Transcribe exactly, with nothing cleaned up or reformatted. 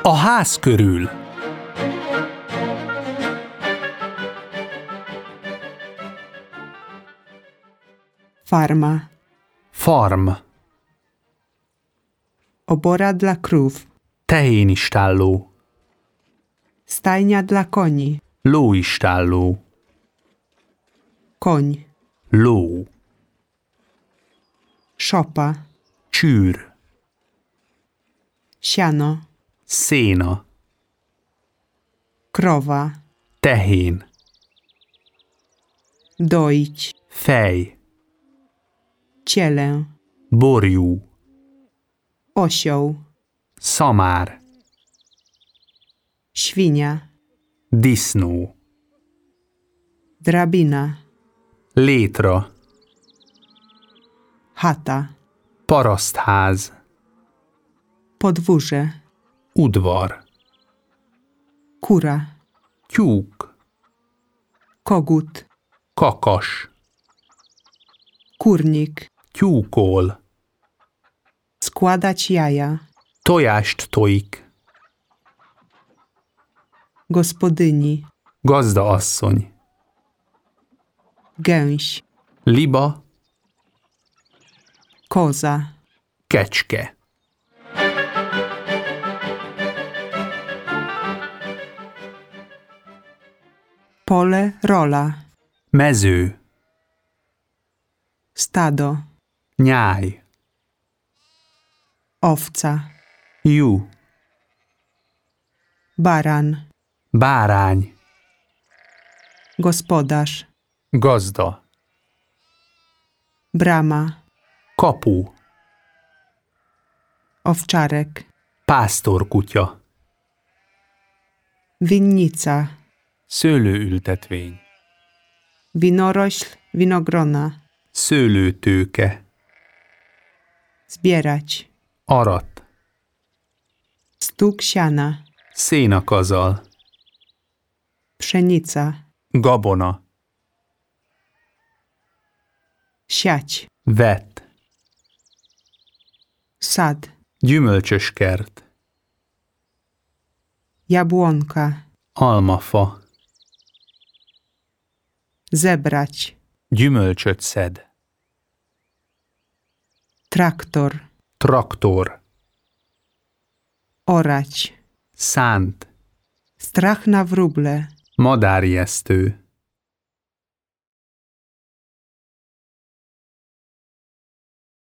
A ház körül. Farma. Farm. Obora dla krów. Tehénistálló. Stajnia dla koni. Lóistálló. Koń. Ló. Szopa. Csűr. Siano. Széna. Krowa. Tehén. Doić. Fej. Cielę. Borjú. Osioł. Szamár. Świnia. Disznó. Drabina. Létra. Chata. Parasztház. Podwórze. Udvar. Kura. Tyúk. Kogut. Kakas. Kurnik. Tyúkol. Składać jaja. Tojást tojik. Gospodyni. Gazdaasszony. Gęś. Liba. Koza. Kecske. Pole, rola. Mező. Stado. Nyáj. Owca. Jú. Baran. Bárány. Gospodarz. Gazda. Brama. Kapu. Owczarek. Pásztorkutya. Winnica. Szőlőültetvény. Winorośl, winogrona. Szőlőtőke. Zbierać. Arat. Stuk siana. Szénakazal. Pszenica. Gabona. Siać. Vet. Sad. Gyümölcsös kert. Jabłonka. Almafa. Zebrać. Gyümölcsöt szed. Traktor. Traktor. Orać. Szánt. Strach na wróble. Madárijesztő.